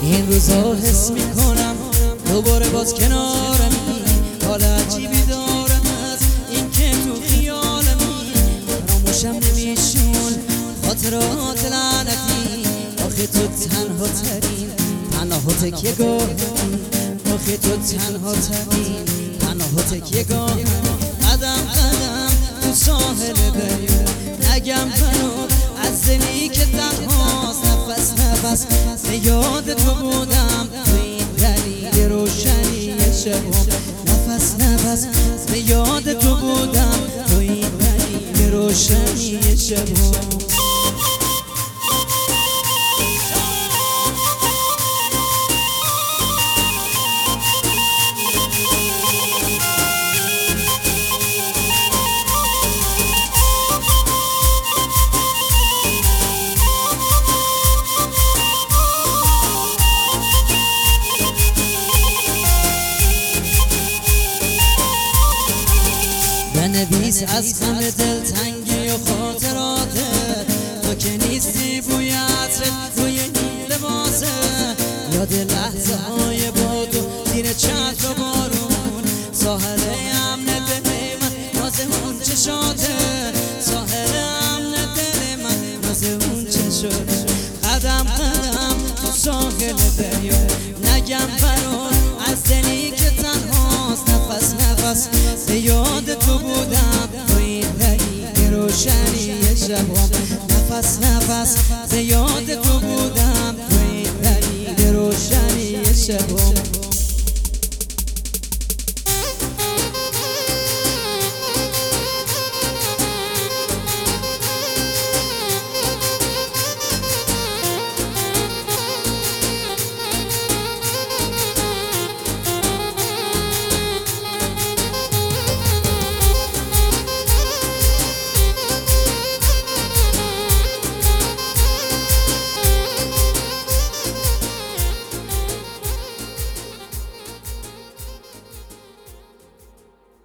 این روزا حس میکنم دوباره باز کنارمی، حال عجیبی دارم از این که تو خیالمی، فراموشم نمیشون خاطرات لعنتی. آخه تو تنها ترین تکیه گاهمی، آخه تو تنها ترین تکیه گاهمی. قدم قدم تو ساحل دریا نگم برات از دلی که تنهاست، نفس به یاد تو بودم تو این دلیل روشنی شبم. نفس به یاد تو بودم تو این دلیل روشنی شبم. بنویس از غم دلتنگی و خاطراتت، تو که نیستی بوی عطرت روی این لباسه، یاد لحظه های با تو زیر چتر و بارون، ساحل امن دل من ناز اون چشاته، ساحل امن دل من ناز اون چشاته. قدم قدم تو ساحل دریا نگم برات از دلی که تنهاست، نفس به یاد تو بودم تو این دلیل روشنی شبم. نفس به یاد تو بودم تو این دلیل روشنی شبم.